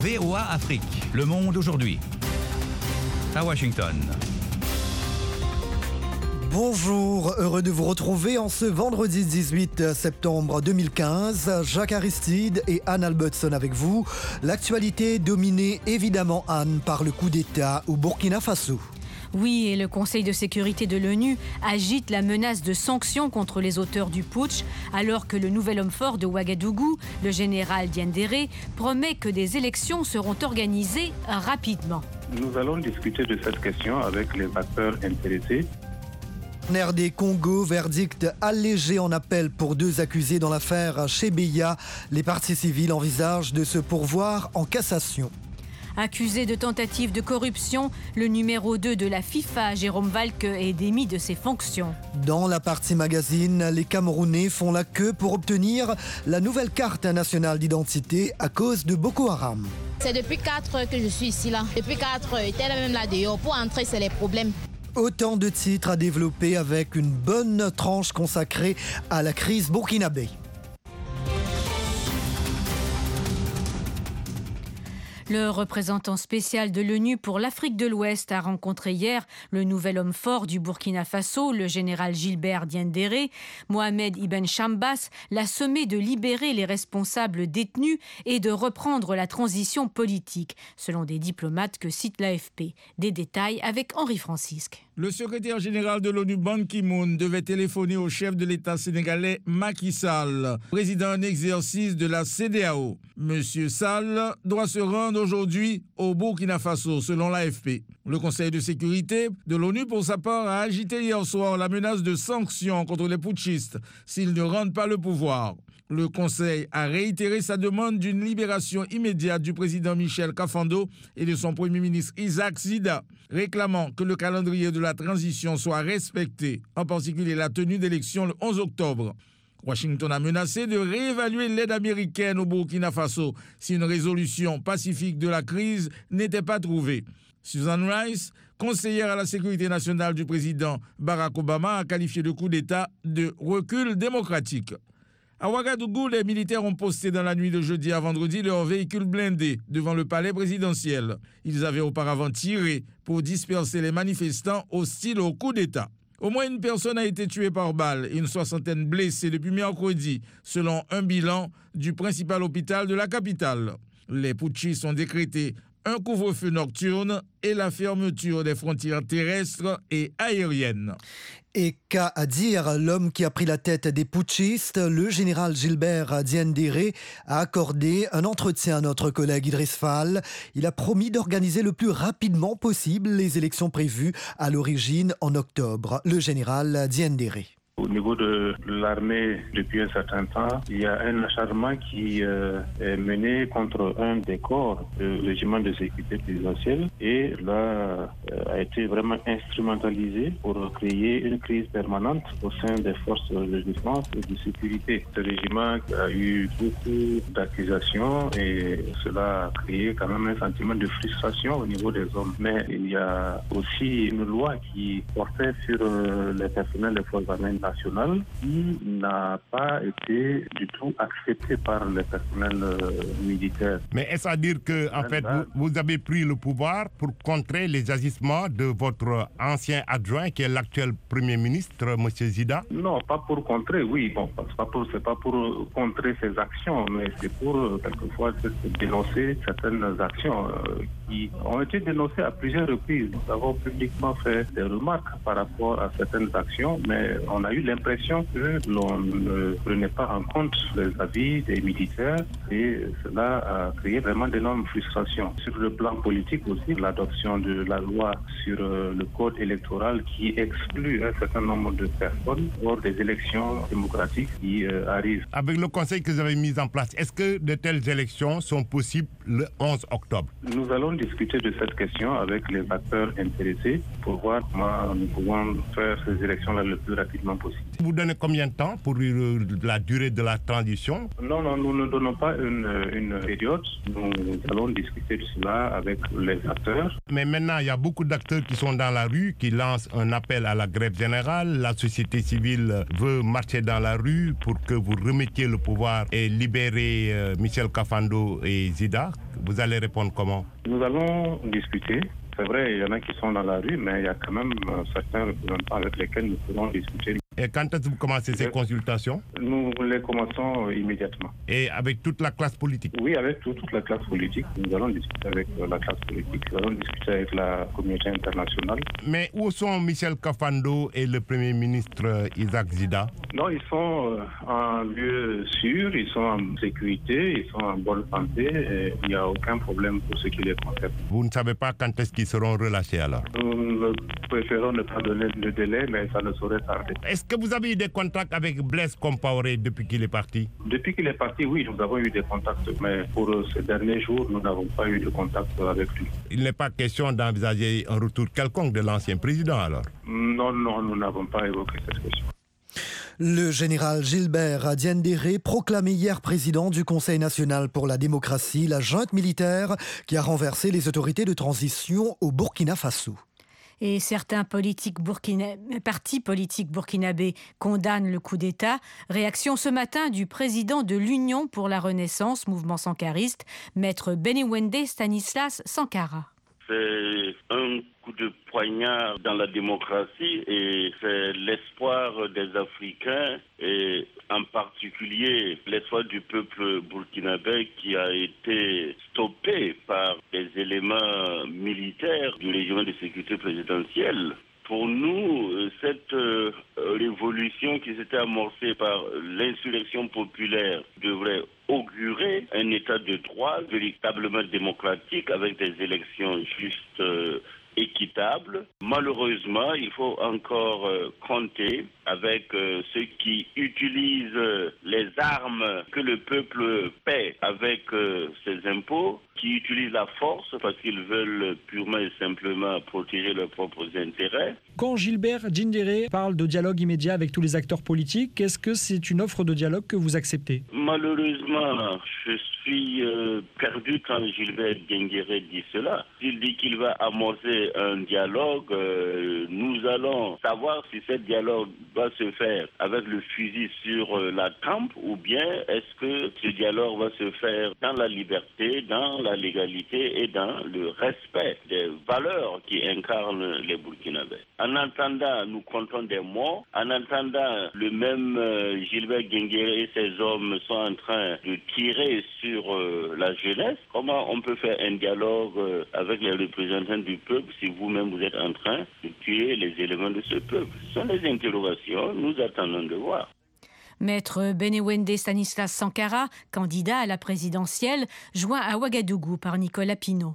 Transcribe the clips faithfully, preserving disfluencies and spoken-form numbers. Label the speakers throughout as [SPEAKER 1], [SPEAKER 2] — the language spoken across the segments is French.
[SPEAKER 1] V O A Afrique, le monde aujourd'hui. À Washington.
[SPEAKER 2] Bonjour, heureux de vous retrouver en ce vendredi dix-huit septembre deux mille quinze. Jacques Aristide et Anne Albertson avec vous. L'actualité dominée évidemment, Anne, par le coup d'État au Burkina Faso.
[SPEAKER 3] Oui, et le Conseil de sécurité de l'ONU agite la menace de sanctions contre les auteurs du putsch, alors que le nouvel homme fort de Ouagadougou, le général Diendéré, promet que des élections seront organisées rapidement.
[SPEAKER 4] Nous allons discuter de cette question avec les acteurs intéressés.
[SPEAKER 2] En R D Congo, verdict allégé en appel pour deux accusés dans l'affaire Chebeya. Les parties civiles envisagent de se pourvoir en cassation.
[SPEAKER 3] Accusé de tentative de corruption, le numéro deux de la FIFA, Jérôme Valque, est démis de ses fonctions.
[SPEAKER 2] Dans la partie magazine, les Camerounais font la queue pour obtenir la nouvelle carte nationale d'identité à cause de Boko Haram.
[SPEAKER 5] C'est depuis quatre heures que je suis ici là. Depuis quatre heures, j'étais là même là dehors. Pour entrer, c'est les problèmes.
[SPEAKER 2] Autant de titres à développer avec une bonne tranche consacrée à la crise burkinabé.
[SPEAKER 3] Le représentant spécial de l'ONU pour l'Afrique de l'Ouest a rencontré hier le nouvel homme fort du Burkina Faso, le général Gilbert Diendéré. Mohamed Ibn Chambas l'a sommé de libérer les responsables détenus et de reprendre la transition politique, selon des diplomates que cite l'A F P. Des détails avec Henri Francisque.
[SPEAKER 6] Le secrétaire général de l'ONU, Ban Ki-moon, devait téléphoner au chef de l'État sénégalais, Macky Sall, président en exercice de la C E D E A O. Monsieur Sall doit se rendre aujourd'hui au Burkina Faso, selon l'A F P. Le Conseil de sécurité de l'ONU, pour sa part, a agité hier soir la menace de sanctions contre les putschistes s'ils ne rendent pas le pouvoir. Le Conseil a réitéré sa demande d'une libération immédiate du président Michel Kafando et de son premier ministre Isaac Zida, réclamant que le calendrier de la transition soit respecté, en particulier la tenue d'élections le onze octobre. Washington a menacé de réévaluer l'aide américaine au Burkina Faso si une résolution pacifique de la crise n'était pas trouvée. Susan Rice, conseillère à la sécurité nationale du président Barack Obama, a qualifié le coup d'État de recul démocratique. À Ouagadougou, les militaires ont posté dans la nuit de jeudi à vendredi leurs véhicules blindés devant le palais présidentiel. Ils avaient auparavant tiré pour disperser les manifestants hostiles au coup d'État. Au moins une personne a été tuée par balle et une soixantaine blessée depuis mercredi, selon un bilan du principal hôpital de la capitale. Les putschistes ont décrété un couvre-feu nocturne et la fermeture des frontières terrestres et aériennes.
[SPEAKER 2] Et qu'a à dire l'homme qui a pris la tête des putschistes, le général Gilbert Diendéré, a accordé un entretien à notre collègue Idriss Fall. Il a promis d'organiser le plus rapidement possible les élections prévues à l'origine en octobre. Le général Diendéré.
[SPEAKER 4] Au niveau de l'armée, depuis un certain temps, il y a un acharnement qui euh, est mené contre un des corps du régiment de sécurité présidentielle et là euh, a été vraiment instrumentalisé pour créer une crise permanente au sein des forces de défense et de sécurité. Ce régiment a eu beaucoup d'accusations et cela a créé quand même un sentiment de frustration au niveau des hommes. Mais il y a aussi une loi qui portait sur euh, les personnels des forces armées nationale qui n'a pas été du tout accepté par les personnels euh, militaires.
[SPEAKER 7] Mais est-ce à dire que, en fait, vous, vous avez pris le pouvoir pour contrer les agissements de votre ancien adjoint, qui est l'actuel Premier ministre, M. Zida?
[SPEAKER 4] Non, pas pour contrer, oui. Bon, c'est pas pour, c'est pas pour contrer ses actions, mais c'est pour, quelquefois, dénoncer certaines actions euh, qui ont été dénoncées à plusieurs reprises. Nous avons publiquement fait des remarques par rapport à certaines actions, mais on a eu l'impression que l'on ne prenait pas en compte les avis des militaires et cela a créé vraiment d'énormes frustrations. Sur le plan politique aussi, l'adoption de la loi sur le code électoral qui exclut un certain nombre de personnes lors des élections démocratiques qui euh, arrivent.
[SPEAKER 7] Avec le conseil que vous avez mis en place, est-ce que de telles élections sont possibles le onze octobre?
[SPEAKER 4] Nous allons discuter de cette question avec les acteurs intéressés pour voir comment nous pouvons faire ces élections-là le plus rapidement possible.
[SPEAKER 7] Vous donnez combien de temps pour la durée de la transition?
[SPEAKER 4] Non, non, nous ne donnons pas une, une période. Nous allons discuter de cela avec les acteurs.
[SPEAKER 7] Mais maintenant, il y a beaucoup d'acteurs qui sont dans la rue, qui lancent un appel à la grève générale. La société civile veut marcher dans la rue pour que vous remettiez le pouvoir et libérer euh, Michel Kafando et Zida. Vous allez répondre comment?
[SPEAKER 4] Nous allons discuter. C'est vrai, il y en a qui sont dans la rue, mais il y a quand même euh, certains représentants avec lesquels nous pourrons discuter.
[SPEAKER 7] Et quand est-ce que vous commencez ces consultations?
[SPEAKER 4] Nous les commençons euh, immédiatement.
[SPEAKER 7] Et avec toute la classe politique?
[SPEAKER 4] Oui, avec tout, toute la classe politique. Nous allons discuter avec euh, la classe politique. Nous allons discuter avec la communauté internationale.
[SPEAKER 7] Mais où sont Michel Kafando et le Premier ministre euh, Isaac Zida?
[SPEAKER 4] Non, ils sont euh, en lieu sûr, ils sont en sécurité, ils sont en bonne santé. Et il n'y a aucun problème pour ce qui les concerne.
[SPEAKER 7] Vous ne savez pas quand est-ce qu'ils seront relâchés alors?
[SPEAKER 4] Nous préférons ne pas donner de délai, mais ça ne saurait tarder.
[SPEAKER 7] Est-ce que vous avez eu des contacts avec Blaise Compaoré depuis qu'il est parti?
[SPEAKER 4] Depuis qu'il est parti, oui, nous avons eu des contacts, mais pour ces derniers jours, nous n'avons pas eu de contact avec lui.
[SPEAKER 7] Il n'est pas question d'envisager un retour quelconque de l'ancien président alors?
[SPEAKER 4] Non, non, nous n'avons pas évoqué cette question.
[SPEAKER 2] Le général Gilbert Diendéré, proclamé hier président du Conseil national pour la démocratie, la junte militaire qui a renversé les autorités de transition au Burkina Faso.
[SPEAKER 3] Et certains politiques burkina... partis politiques burkinabés condamnent le coup d'État. Réaction ce matin du président de l'Union pour la Renaissance, mouvement sankariste, maître Bénéwendé Stanislas Sankara.
[SPEAKER 8] C'est un coup de poignard dans la démocratie et c'est l'espoir des Africains et en particulier l'espoir du peuple burkinabé qui a été stoppé par des éléments militaires du régiment de sécurité présidentielle. Pour nous, cette euh, révolution qui s'était amorcée par l'insurrection populaire devrait augurer un état de droit véritablement démocratique avec des élections justes, euh, équitables. Malheureusement, il faut encore euh, compter avec euh, ceux qui utilisent euh, les armes que le peuple paie avec euh, ses impôts, qui utilisent la force parce qu'ils veulent purement et simplement protéger leurs propres intérêts.
[SPEAKER 9] Quand Gilbert Diendéré parle de dialogue immédiat avec tous les acteurs politiques, est-ce que c'est une offre de dialogue que vous acceptez?
[SPEAKER 8] Malheureusement, je suis euh, perdu quand Gilbert Diendéré dit cela. S'il dit qu'il va amorcer un dialogue, euh, nous allons savoir si ce dialogue va se faire avec le fusil sur euh, la tempe ou bien est-ce que ce dialogue va se faire dans la liberté, dans la légalité et dans le respect des valeurs qui incarnent les Burkinabés. En attendant, nous comptons des morts. En attendant, le même euh, Gilbert Diendéré et ses hommes sont en train de tirer sur euh, la jeunesse. Comment on peut faire un dialogue euh, avec les représentants du peuple si vous-même vous êtes en train de tuer les éléments de ce peuple? Ce sont des interrogations, nous attendons de voir.
[SPEAKER 3] Maître Bénéwendé Stanislas Sankara, candidat à la présidentielle, joint à Ouagadougou par Nicolas Pinault.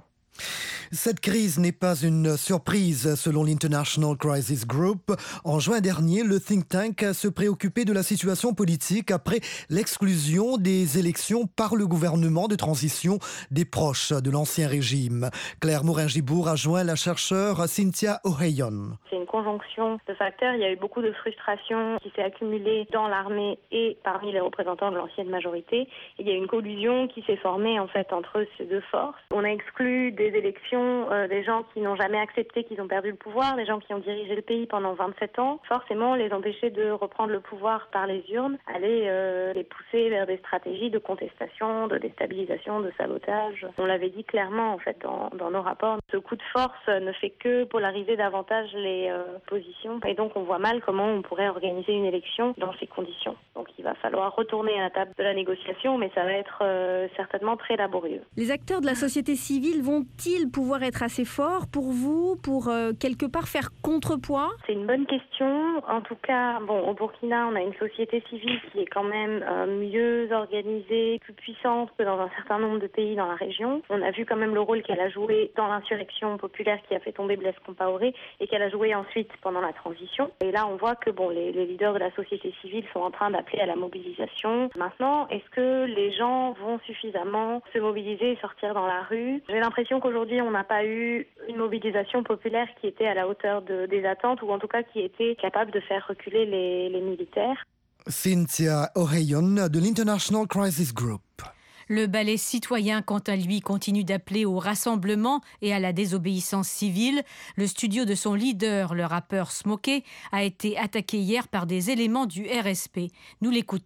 [SPEAKER 2] Cette crise n'est pas une surprise, selon l'International Crisis Group. En juin dernier, le think tank se préoccupait de la situation politique après l'exclusion des élections par le gouvernement de transition des proches de l'ancien régime. Claire Morin-Gibour a joint la chercheure Cynthia Ohayon.
[SPEAKER 10] C'est une conjonction de facteurs. Il y a eu beaucoup de frustration qui s'est accumulée dans l'armée et parmi les représentants de l'ancienne majorité. Et il y a une collusion qui s'est formée en fait entre ces deux forces. On a exclu des élections euh, des gens qui n'ont jamais accepté qu'ils ont perdu le pouvoir, des gens qui ont dirigé le pays pendant vingt-sept ans. Forcément, les empêcher de reprendre le pouvoir par les urnes, aller euh, les pousser vers des stratégies de contestation, de déstabilisation, de sabotage. On l'avait dit clairement en fait dans, dans nos rapports. Ce coup de force ne fait que polariser davantage les euh, positions et donc on voit mal comment on pourrait organiser une élection dans ces conditions. Donc il va falloir retourner à la table de la négociation, mais ça va être euh, certainement très laborieux.
[SPEAKER 11] Les acteurs de la société civile vont-ils pouvoir être assez forts pour vous, pour euh, quelque part faire contrepoids?
[SPEAKER 10] C'est une bonne question. En tout cas, bon, au Burkina, on a une société civile qui est quand même euh, mieux organisée, plus puissante que dans un certain nombre de pays dans la région. On a vu quand même le rôle qu'elle a joué dans l'insurrection populaire qui a fait tomber Blaise Compaoré et qu'elle a joué ensuite pendant la transition. Et là, on voit que bon, les, les leaders de la société civile sont en train d'appeler à la mobilisation. Maintenant, est-ce que les gens vont suffisamment se mobiliser et sortir dans la rue? J'ai l'impression qu'aujourd'hui, on n'a pas eu une mobilisation populaire qui était à la hauteur de, des attentes ou en tout cas qui était capable de faire reculer les, les militaires.
[SPEAKER 2] Cynthia Ohayon de l'International Crisis Group.
[SPEAKER 3] Le ballet citoyen, quant à lui, continue d'appeler au rassemblement et à la désobéissance civile. Le studio de son leader, le rappeur Smokey, a été attaqué hier par des éléments du R S P. Nous l'écoutons.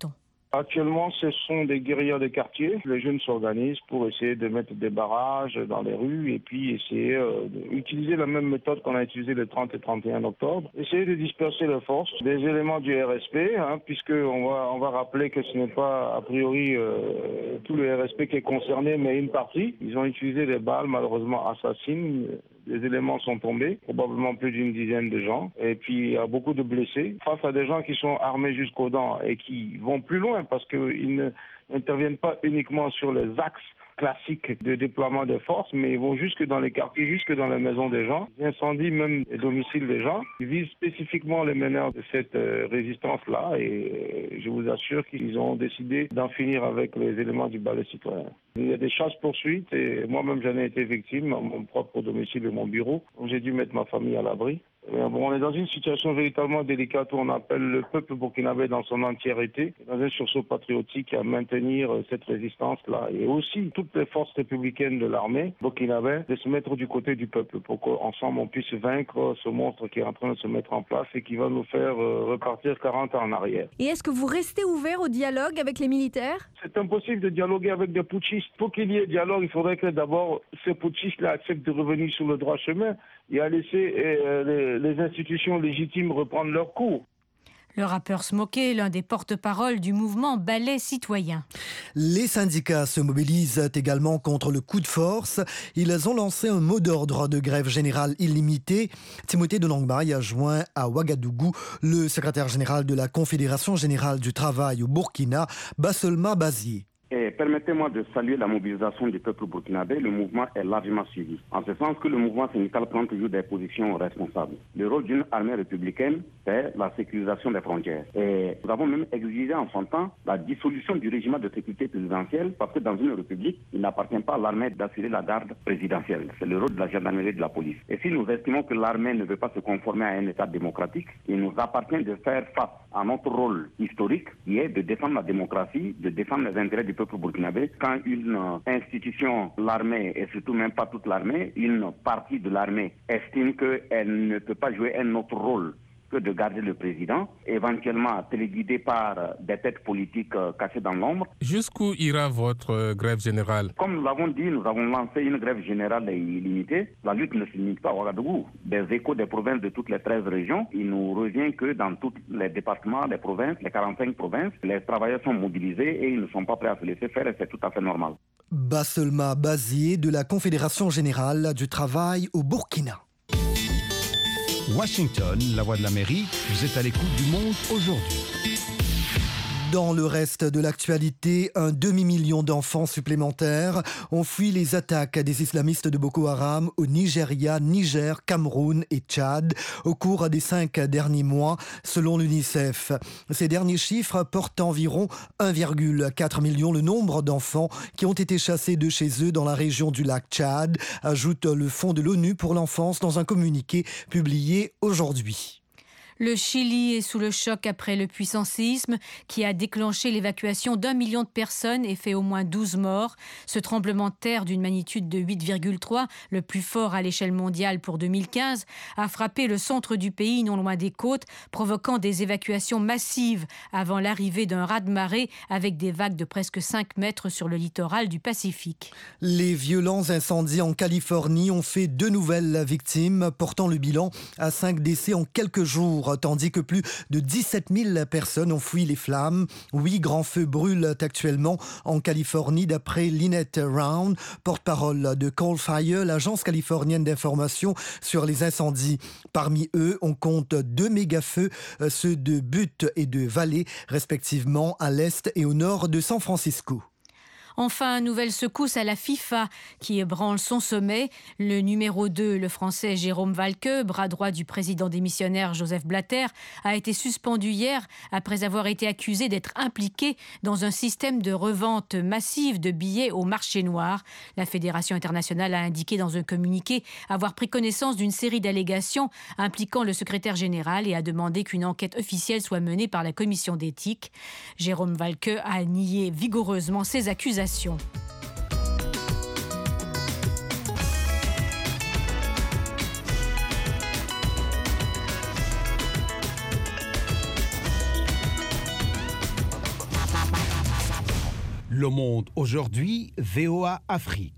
[SPEAKER 4] Actuellement, ce sont des guérillas de quartier. Les jeunes s'organisent pour essayer de mettre des barrages dans les rues et puis essayer euh, d'utiliser la même méthode qu'on a utilisée le trente et trente et un octobre. Essayer de disperser les forces, des éléments du R S P, hein, puisqu'on va, on va rappeler que ce n'est pas a priori euh, tout le R S P qui est concerné, mais une partie. Ils ont utilisé des balles malheureusement assassines. Les éléments sont tombés, probablement plus d'une dizaine de gens. Et puis, il y a beaucoup de blessés. Face à des gens qui sont armés jusqu'aux dents et qui vont plus loin parce qu'ils n'interviennent pas uniquement sur les axes classiques de déploiement des forces, mais ils vont jusque dans les quartiers, jusque dans les maisons des gens. Ils incendient même les domiciles des gens. Ils visent spécifiquement les meneurs de cette euh, résistance-là et euh, je vous assure qu'ils ont décidé d'en finir avec les éléments du balai citoyen. Il y a des chasses-poursuites et moi-même j'en ai été victime à mon propre domicile et mon bureau. J'ai dû mettre ma famille à l'abri. Mais bon, on est dans une situation véritablement délicate où on appelle le peuple burkinabé dans son entièreté, dans un sursaut patriotique à maintenir cette résistance-là. Et aussi toutes les forces républicaines de l'armée burkinabé de se mettre du côté du peuple pour qu'ensemble on puisse vaincre ce monstre qui est en train de se mettre en place et qui va nous faire repartir quarante ans en arrière.
[SPEAKER 11] Et est-ce que vous restez ouvert au dialogue avec les militaires ?
[SPEAKER 4] C'est impossible de dialoguer avec des putschistes. Pour qu'il y ait dialogue, il faudrait que d'abord ces putschistes-là acceptent de revenir sur le droit chemin et à laisser euh, les, les institutions légitimes reprendre leur cours.
[SPEAKER 3] Le rappeur Smokey, l'un des porte-parole du mouvement Balai citoyen.
[SPEAKER 2] Les syndicats se mobilisent également contre le coup de force. Ils ont lancé un mot d'ordre de grève générale illimitée. Timothée Donangbaye a joint à Ouagadougou le secrétaire général de la Confédération générale du travail au Burkina, Basselma Bazié.
[SPEAKER 12] Et permettez-moi de saluer la mobilisation du peuple burkinabé. Le mouvement est largement suivi. En ce sens que le mouvement syndical prend toujours des positions responsables. Le rôle d'une armée républicaine, c'est la sécurisation des frontières. Et nous avons même exigé en son temps la dissolution du régime de sécurité présidentielle parce que dans une république, il n'appartient pas à l'armée d'assurer la garde présidentielle. C'est le rôle de la gendarmerie et de la police. Et si nous estimons que l'armée ne veut pas se conformer à un État démocratique, il nous appartient de faire face à notre rôle historique qui est de défendre la démocratie, de défendre les intérêts du peuple burkinabé. Quand une institution, l'armée, et surtout même pas toute l'armée, une partie de l'armée estime qu'elle ne peut pas jouer un autre rôle que de garder le président, éventuellement téléguidé par des têtes politiques cachées dans l'ombre.
[SPEAKER 13] Jusqu'où ira votre grève générale ?
[SPEAKER 12] Comme nous l'avons dit, nous avons lancé une grève générale illimitée. La lutte ne se limite pas à Ouagadougou. Des échos des provinces de toutes les treize régions, il nous revient que dans tous les départements, les provinces, les quarante-cinq provinces, les travailleurs sont mobilisés et ils ne sont pas prêts à se laisser faire et c'est tout à fait normal.
[SPEAKER 2] Basselma Bazié de la Confédération générale du travail au Burkina.
[SPEAKER 1] Washington, la voix de l'Amérique, vous êtes à l'écoute du monde aujourd'hui.
[SPEAKER 2] Dans le reste de l'actualité, un demi-million d'enfants supplémentaires ont fui les attaques des islamistes de Boko Haram au Nigeria, Niger, Cameroun et Tchad au cours des cinq derniers mois, selon l'UNICEF. Ces derniers chiffres portent environ un virgule quatre million le nombre d'enfants qui ont été chassés de chez eux dans la région du lac Tchad, ajoute le Fonds de l'ONU pour l'enfance dans un communiqué publié aujourd'hui.
[SPEAKER 3] Le Chili est sous le choc après le puissant séisme qui a déclenché l'évacuation d'un million de personnes et fait au moins douze morts. Ce tremblement de terre d'une magnitude de huit virgule trois, le plus fort à l'échelle mondiale pour deux mille quinze, a frappé le centre du pays non loin des côtes, provoquant des évacuations massives avant l'arrivée d'un raz-de-marée avec des vagues de presque cinq mètres sur le littoral du Pacifique.
[SPEAKER 2] Les violents incendies en Californie ont fait deux nouvelles victimes, portant le bilan à cinq décès en quelques jours. Tandis que plus de dix-sept mille personnes ont fui les flammes. Huit grands feux brûlent actuellement en Californie, d'après Lynette Round, porte-parole de Coal Fire, l'agence californienne d'information sur les incendies. Parmi eux, on compte deux méga-feux, ceux de Butte et de Valley, respectivement à l'est et au nord de San Francisco.
[SPEAKER 3] Enfin, nouvelle secousse à la FIFA qui ébranle son sommet. Le numéro deux, le français Jérôme Valqueux, bras droit du président démissionnaire Joseph Blatter, a été suspendu hier après avoir été accusé d'être impliqué dans un système de revente massive de billets au marché noir. La Fédération internationale a indiqué dans un communiqué avoir pris connaissance d'une série d'allégations impliquant le secrétaire général et a demandé qu'une enquête officielle soit menée par la commission d'éthique. Jérôme Valqueux a nié vigoureusement ces accusations.
[SPEAKER 14] Le Monde aujourd'hui, V O A Afrique.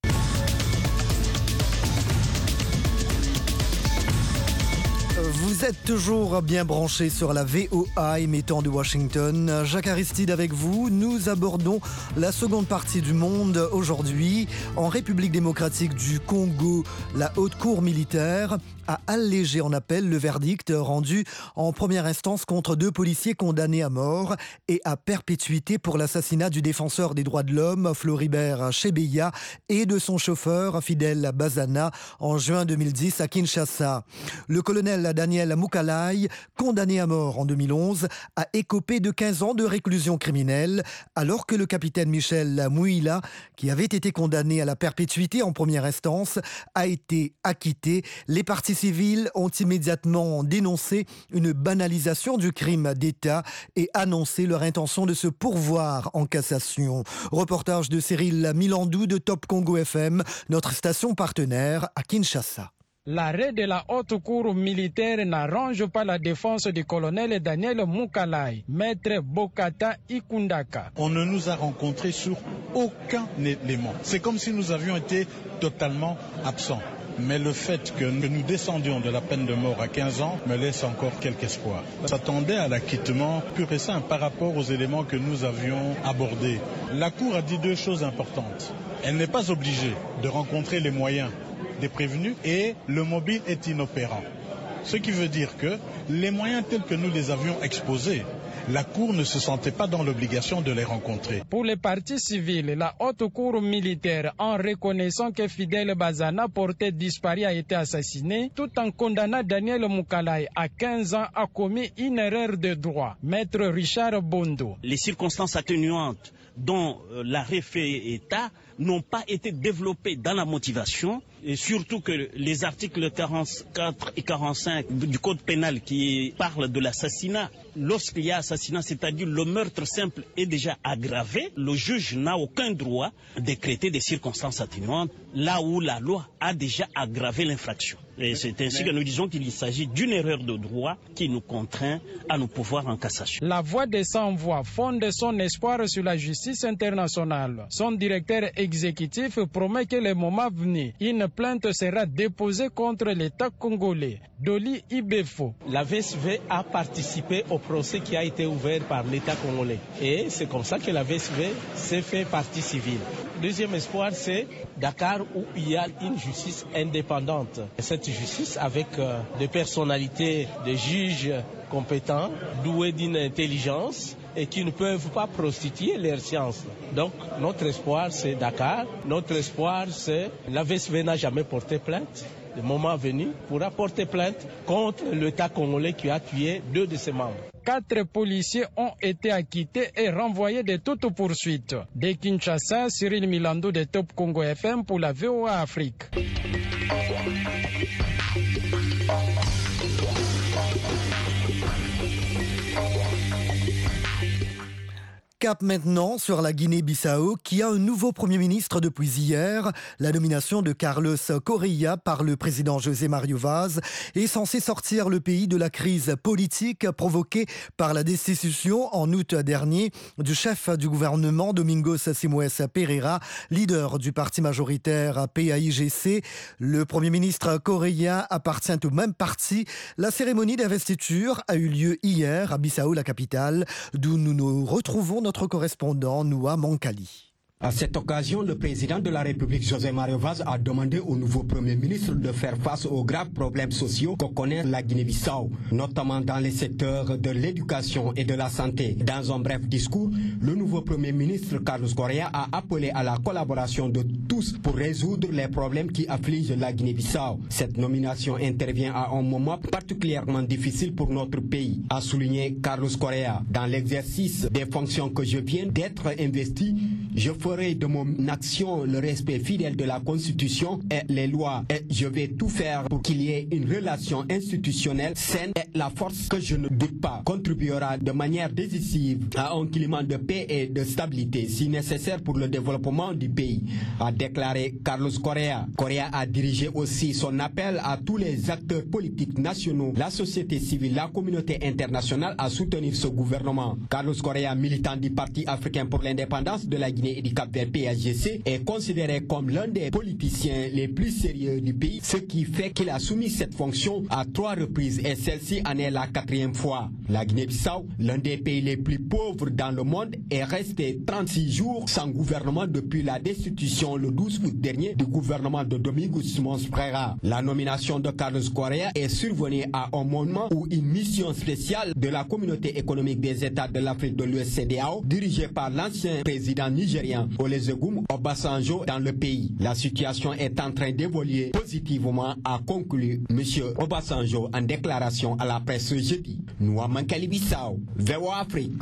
[SPEAKER 2] Vous êtes toujours bien branchés sur la V O A émettant de Washington. Jacques Aristide avec vous. Nous abordons la seconde partie du monde aujourd'hui. En République démocratique du Congo, la haute cour militaire a allégé en appel le verdict rendu en première instance contre deux policiers condamnés à mort et à perpétuité pour l'assassinat du défenseur des droits de l'homme Floribert Chebeya et de son chauffeur Fidel Bazana en juin deux mille dix à Kinshasa. Le colonel Daniel Mukalai, condamné à mort en deux mille onze, a écopé de quinze ans de réclusion criminelle, alors que le capitaine Michel Mouila, qui avait été condamné à la perpétuité en première instance, a été acquitté. Les parties civiles ont immédiatement dénoncé une banalisation du crime d'État et annoncé leur intention de se pourvoir en cassation. Reportage de Cyril Milandou de Top Congo F M, notre station partenaire à Kinshasa.
[SPEAKER 15] L'arrêt de la haute cour militaire n'arrange pas la défense du colonel Daniel Mukalai, maître Bokata Ikundaka.
[SPEAKER 16] On ne nous a rencontrés sur aucun élément. C'est comme si nous avions été totalement absents. Mais le fait que nous descendions de la peine de mort à quinze ans me laisse encore quelque espoir. On s'attendait à l'acquittement pur et simple par rapport aux éléments que nous avions abordés. La Cour a dit deux choses importantes. Elle n'est pas obligée de rencontrer les moyens des prévenus et le mobile est inopérant. Ce qui veut dire que les moyens tels que nous les avions exposés, la Cour ne se sentait pas dans l'obligation de les rencontrer.
[SPEAKER 15] Pour les parties civiles, la haute cour militaire, en reconnaissant que Fidel Bazana, porté disparu, a été assassiné, tout en condamnant Daniel Mukalai à quinze ans, a commis une erreur de droit. Maître Richard Bondo.
[SPEAKER 17] Les circonstances atténuantes dont l'arrêt fait état n'ont pas été développées dans la motivation, et surtout que les articles quarante-quatre et quarante-cinq du Code pénal qui parlent de l'assassinat, lorsqu'il y a assassinat, c'est-à-dire le meurtre simple est déjà aggravé, le juge n'a aucun droit de décréter des circonstances atténuantes là où la loi a déjà aggravé l'infraction. Et c'est ainsi que nous disons qu'il s'agit d'une erreur de droit qui nous contraint à nous pouvoir en cassation.
[SPEAKER 15] La Voix des sans-voix fonde son espoir sur la justice internationale. Son directeur exécutif promet que le moment venu, une plainte sera déposée contre l'État congolais. Doli Ibefo.
[SPEAKER 18] La V S V a participé au procès qui a été ouvert par l'État congolais. Et c'est comme ça que la V S V s'est fait partie civile. Deuxième espoir, c'est Dakar où il y a une justice indépendante. Cette justice avec euh, des personnalités, des juges compétents, doués d'une intelligence et qui ne peuvent pas prostituer leur science. Donc notre espoir c'est Dakar, notre espoir c'est la V S V n'a jamais porté plainte. Le moment venu pourra porter plainte contre l'État congolais qui a tué deux de ses membres.
[SPEAKER 15] Quatre policiers ont été acquittés et renvoyés de toute poursuite. De Kinshasa, Cyril Milando de Top Congo F M pour la V O A Afrique.
[SPEAKER 2] Cap maintenant sur la Guinée-Bissau qui a un nouveau Premier ministre depuis hier. La nomination de Carlos Correa par le président José Mario Vaz est censée sortir le pays de la crise politique provoquée par la destitution en août dernier du chef du gouvernement Domingos Simoes Pereira, leader du parti majoritaire P A I G C. Le Premier ministre Correa appartient au même parti. La cérémonie d'investiture a eu lieu hier à Bissau, la capitale, d'où nous nous retrouvons notre Notre correspondant Noah Mankali.
[SPEAKER 19] À cette occasion, le président de la République, José Mario Vaz, a demandé au nouveau Premier ministre de faire face aux graves problèmes sociaux que connaît la Guinée-Bissau, notamment dans les secteurs de l'éducation et de la santé. Dans un bref discours, le nouveau Premier ministre, Carlos Correa, a appelé à la collaboration de tous pour résoudre les problèmes qui affligent la Guinée-Bissau. Cette nomination intervient à un moment particulièrement difficile pour notre pays, a souligné Carlos Correa. Dans l'exercice des fonctions que je viens d'être investi, Je ferai de mon action le respect fidèle de la Constitution et les lois et je vais tout faire pour qu'il y ait une relation institutionnelle saine et la force que je ne doute pas contribuera de manière décisive à un climat de paix et de stabilité si nécessaire pour le développement du pays, a déclaré Carlos Correa. Correa a dirigé aussi son appel à tous les acteurs politiques nationaux, la société civile, la communauté internationale à soutenir ce gouvernement. Carlos Correa, militant du Parti africain pour l'indépendance de la Guinée et du Cap-Vert P A G C, est considéré comme l'un des politiciens les plus sérieux du pays, ce qui fait qu'il a soumis cette fonction à trois reprises et celle-ci en est la quatrième fois. La Guinée-Bissau, l'un des pays les plus pauvres dans le monde, est resté trente-six jours sans gouvernement depuis la destitution le douze août dernier du gouvernement de Domingos Simões Pereira. La nomination de Carlos Correa est survenue à un moment où une mission spéciale de la communauté économique des États de l'Afrique de l'Ouest C D A O, dirigée par l'ancien président nigérien Olusegun Obasanjo dans le pays. La situation est en train d'évoluer positivement, a conclu M. Obasanjo en déclaration à la presse ce jeudi. Nouamankali Bissau, V O A Afrique.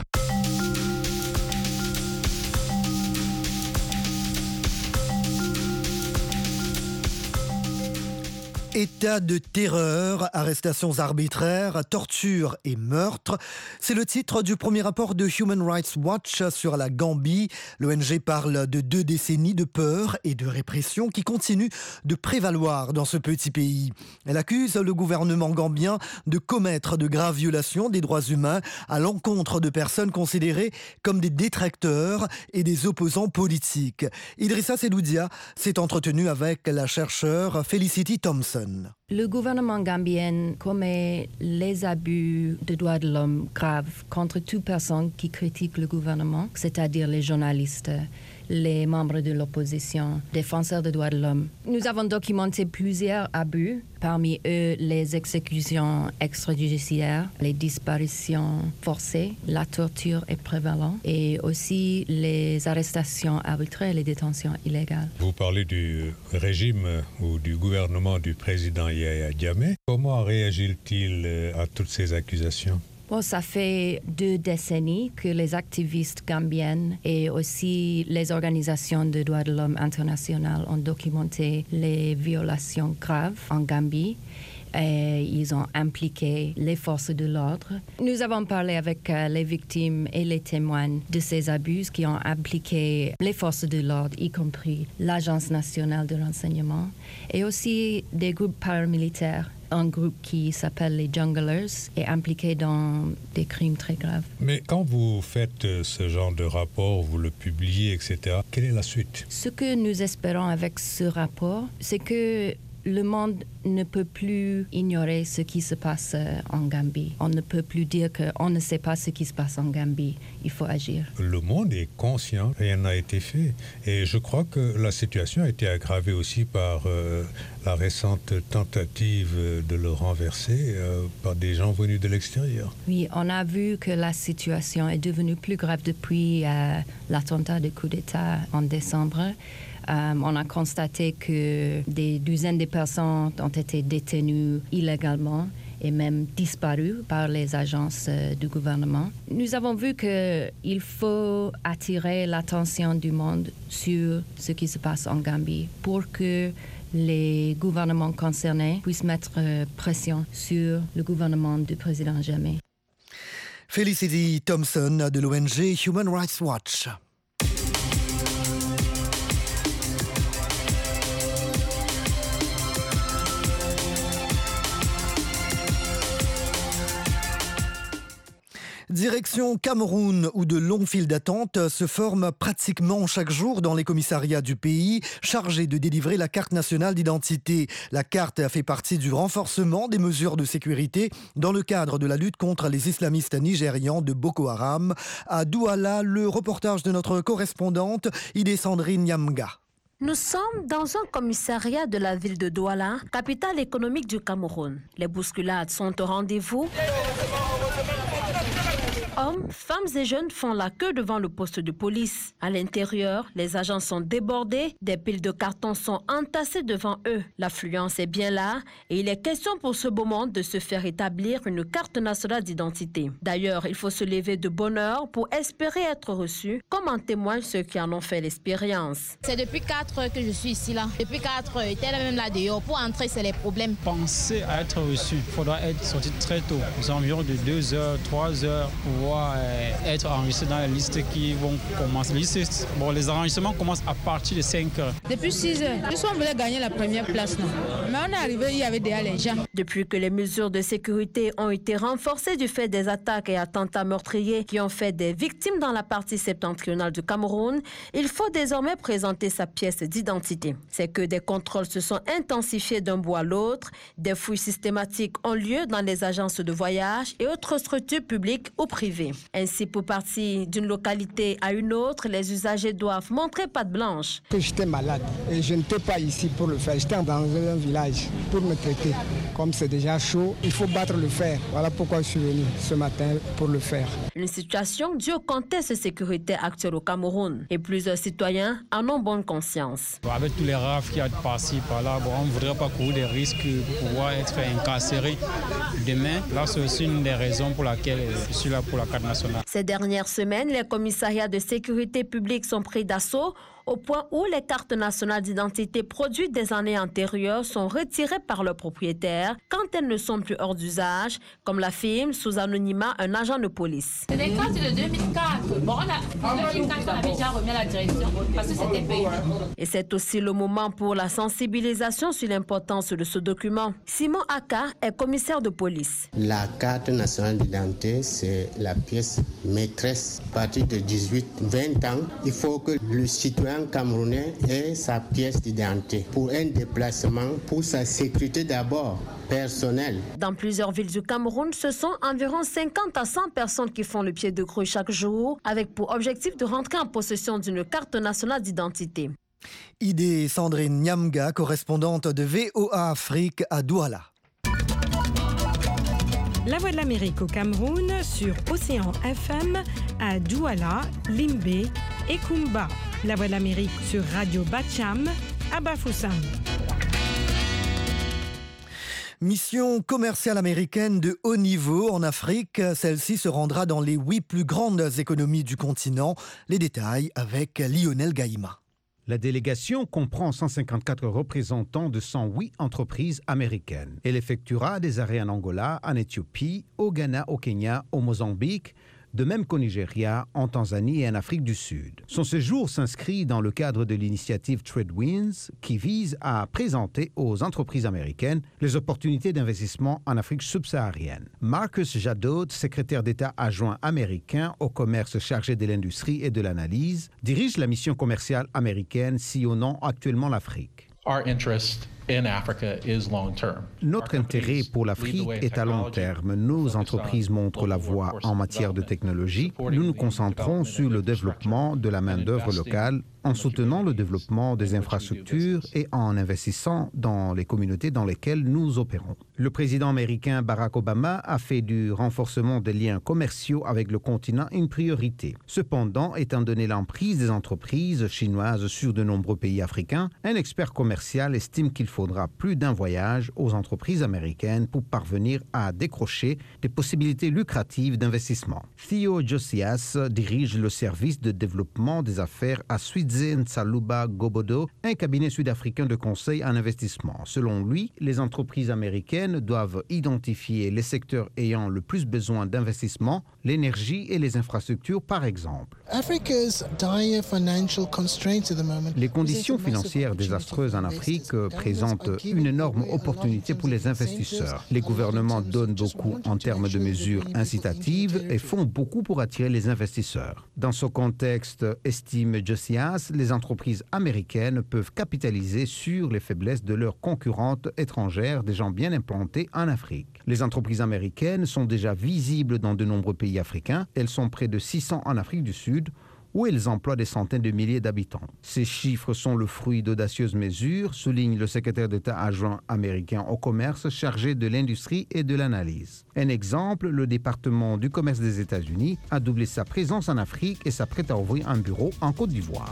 [SPEAKER 2] État de terreur, arrestations arbitraires, torture et meurtres. C'est le titre du premier rapport de Human Rights Watch sur la Gambie. L'O N G parle de deux décennies de peur et de répression qui continuent de prévaloir dans ce petit pays. Elle accuse le gouvernement gambien de commettre de graves violations des droits humains à l'encontre de personnes considérées comme des détracteurs et des opposants politiques. Idrissa Seloudia s'est entretenu avec la chercheure Felicity Thompson.
[SPEAKER 20] Le gouvernement gambien commet les abus de droits de l'homme graves contre toute personne qui critique le gouvernement, c'est-à-dire les journalistes, les membres de l'opposition, défenseurs des droits de l'homme. Nous avons documenté plusieurs abus, parmi eux les exécutions extrajudiciaires, les disparitions forcées, la torture est prévalente et aussi les arrestations arbitraires et les détentions illégales.
[SPEAKER 21] Vous parlez du régime ou du gouvernement du président Yahya Jammeh. Comment réagit-il à toutes ces accusations ?
[SPEAKER 20] Bon, ça fait deux décennies que les activistes gambiennes et aussi les organisations de droits de l'homme internationales ont documenté les violations graves en Gambie. Et ils ont impliqué les forces de l'ordre. Nous avons parlé avec euh, les victimes et les témoins de ces abus qui ont impliqué les forces de l'ordre, y compris l'Agence nationale de renseignement, et aussi des groupes paramilitaires. Un groupe qui s'appelle les Junglers est impliqué dans des crimes très graves.
[SPEAKER 21] Mais quand vous faites ce genre de rapport, vous le publiez, et cetera, quelle est la suite?
[SPEAKER 20] Ce que nous espérons avec ce rapport, c'est que le monde ne peut plus ignorer ce qui se passe en Gambie. On ne peut plus dire qu'on ne sait pas ce qui se passe en Gambie. Il faut agir.
[SPEAKER 21] Le monde est conscient, rien n'a été fait. Et je crois que la situation a été aggravée aussi par euh, la récente tentative de le renverser euh, par des gens venus de l'extérieur.
[SPEAKER 20] Oui, on a vu que la situation est devenue plus grave depuis euh, l'attentat de coup d'État en décembre. Euh, on a constaté que des douzaines de personnes ont été détenues illégalement et même disparues par les agences euh, du gouvernement. Nous avons vu qu'il faut attirer l'attention du monde sur ce qui se passe en Gambie pour que les gouvernements concernés puissent mettre euh, pression sur le gouvernement du président Jammeh.
[SPEAKER 2] Felicity Thompson de l'O N G Human Rights Watch. Direction Cameroun, où de longues files d'attente se forment pratiquement chaque jour dans les commissariats du pays, chargés de délivrer la carte nationale d'identité. La carte a fait partie du renforcement des mesures de sécurité dans le cadre de la lutte contre les islamistes nigérians de Boko Haram. À Douala, le reportage de notre correspondante Idé Sandrine Nyamga.
[SPEAKER 22] Nous sommes dans un commissariat de la ville de Douala, capitale économique du Cameroun. Les bousculades sont au rendez-vous. Hommes, femmes et jeunes font la queue devant le poste de police. À l'intérieur, les agents sont débordés, des piles de cartons sont entassées devant eux. L'affluence est bien là et il est question pour ce beau monde de se faire établir une carte nationale d'identité. D'ailleurs, il faut se lever de bonne heure pour espérer être reçu, comme en témoignent ceux qui en ont fait l'expérience.
[SPEAKER 5] C'est depuis quatre heures que je suis ici là. Depuis quatre heures, j'étais même là dehors. Pour entrer, c'est les problèmes.
[SPEAKER 9] Penser à être reçu, il faudra être sorti très tôt, aux environs de deux heures, trois heures, pour pouvoir euh, être enregistré dans les listes qui vont commencer. Les, listes, bon, les enregistrements commencent à partir de cinq heures.
[SPEAKER 5] Depuis six heures, nous sommes voulait gagner la première place, non. Mais on est arrivé, il y avait déjà les gens.
[SPEAKER 22] Depuis que les mesures de sécurité ont été renforcées du fait des attaques et attentats meurtriers qui ont fait des victimes dans la partie septentrionale du Cameroun, il faut désormais présenter sa pièce d'identité. C'est que des contrôles se sont intensifiés d'un bout à l'autre, des fouilles systématiques ont lieu dans les agences de voyage et autres structures publiques ou privées. Ainsi, pour partir d'une localité à une autre, les usagers doivent montrer patte blanche.
[SPEAKER 6] J'étais malade et je n'étais pas ici pour le faire. J'étais dans un village pour me traiter. Comme c'est déjà chaud, il faut battre le fer. Voilà pourquoi je suis venu ce matin pour le faire.
[SPEAKER 22] Une situation due au contexte sécuritaire actuel au Cameroun. Et plusieurs citoyens en ont bonne conscience.
[SPEAKER 9] Avec tous les rafles qu'il y a de par-ci, par-là, bon, on ne voudrait pas courir des risques pour pouvoir être incarcéré demain. Là, c'est aussi une des raisons pour laquelle je suis là pour la carte nationale.
[SPEAKER 22] Ces dernières semaines, les commissariats de sécurité publique sont pris d'assaut au point où les cartes nationales d'identité produites des années antérieures sont retirées par leurs propriétaires quand elles ne sont plus hors d'usage, comme l'affirme sous anonymat un agent de police.
[SPEAKER 5] C'est des cartes de deux mille quatre. Bon, on a, deux mille quatre, on avait déjà remis à la direction parce que c'était payé.
[SPEAKER 22] Et c'est aussi le moment pour la sensibilisation sur l'importance de ce document. Simon Aka est commissaire de police.
[SPEAKER 23] La carte nationale d'identité, c'est la pièce maîtresse. À partir de dix-huit vingt ans, il faut que le citoyen camerounais ait sa pièce d'identité pour un déplacement, pour sa sécurité d'abord personnelle.
[SPEAKER 22] Dans plusieurs villes du Cameroun, ce sont environ cinquante à cent personnes qui font le pied de grue chaque jour, avec pour objectif de rentrer en possession d'une carte nationale d'identité.
[SPEAKER 2] Idée Sandrine Nyamga, correspondante de V O A Afrique à Douala.
[SPEAKER 24] La Voix de l'Amérique au Cameroun sur Océan F M à Douala, Limbé et Kumba. La Voix de l'Amérique sur Radio Bacham à Bafoussam.
[SPEAKER 2] Mission commerciale américaine de haut niveau en Afrique. Celle-ci se rendra dans les huit plus grandes économies du continent. Les détails avec Lionel Gaïma.
[SPEAKER 14] La délégation comprend cent cinquante-quatre représentants de cent huit entreprises américaines. Elle effectuera des arrêts en Angola, en Éthiopie, au Ghana, au Kenya, au Mozambique, de même qu'au Nigeria, en Tanzanie et en Afrique du Sud. Son séjour s'inscrit dans le cadre de l'initiative TradeWinds qui vise à présenter aux entreprises américaines les opportunités d'investissement en Afrique subsaharienne. Marcus Jadot, secrétaire d'État adjoint américain au commerce chargé de l'industrie et de l'analyse, dirige la mission commerciale américaine sillonnant actuellement l'Afrique.
[SPEAKER 25] Our interest in Africa is long term.
[SPEAKER 14] Notre intérêt pour l'Afrique est à long terme. Nos entreprises montrent la voie en matière de technologie. Nous nous concentrons sur le développement de la main-d'œuvre locale en soutenant le développement des infrastructures et en investissant dans les communautés dans lesquelles nous opérons. Le président américain Barack Obama a fait du renforcement des liens commerciaux avec le continent une priorité. Cependant, étant donné l'emprise des entreprises chinoises sur de nombreux pays africains, un expert commercial estime qu'il faudra plus d'un voyage aux entreprises américaines pour parvenir à décrocher des possibilités lucratives d'investissement. Theo Josias dirige le service de développement des affaires à Swidze Nsaluba Gobodo, un cabinet sud-africain de conseil en investissement. Selon lui, les entreprises américaines doivent identifier les secteurs ayant le plus besoin d'investissement, l'énergie et les infrastructures par exemple. Les conditions financières désastreuses en Afrique présentent une énorme opportunité pour les investisseurs. Les gouvernements donnent beaucoup en termes de mesures incitatives et font beaucoup pour attirer les investisseurs. Dans ce contexte, estime Josias, les entreprises américaines peuvent capitaliser sur les faiblesses de leurs concurrentes étrangères déjà bien implantées en Afrique. Les entreprises américaines sont déjà visibles dans de nombreux pays africains. Elles sont près de six cents en Afrique du Sud, où elles emploient des centaines de milliers d'habitants. Ces chiffres sont le fruit d'audacieuses mesures, souligne le secrétaire d'État adjoint américain au commerce chargé de l'industrie et de l'analyse. Un exemple, le département du commerce des États-Unis a doublé sa présence en Afrique et s'apprête à ouvrir un bureau en Côte d'Ivoire.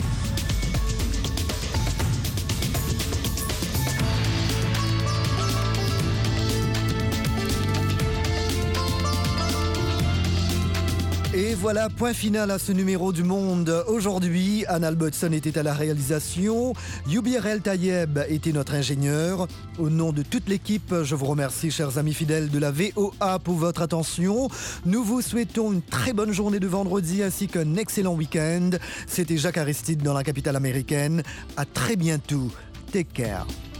[SPEAKER 2] Et voilà, point final à ce numéro du Monde. Aujourd'hui, Anne Albertson était à la réalisation, Youber El Tayeb était notre ingénieur. Au nom de toute l'équipe, je vous remercie, chers amis fidèles de la V O A, pour votre attention. Nous vous souhaitons une très bonne journée de vendredi ainsi qu'un excellent week-end. C'était Jacques Aristide dans la capitale américaine. À très bientôt. Take care.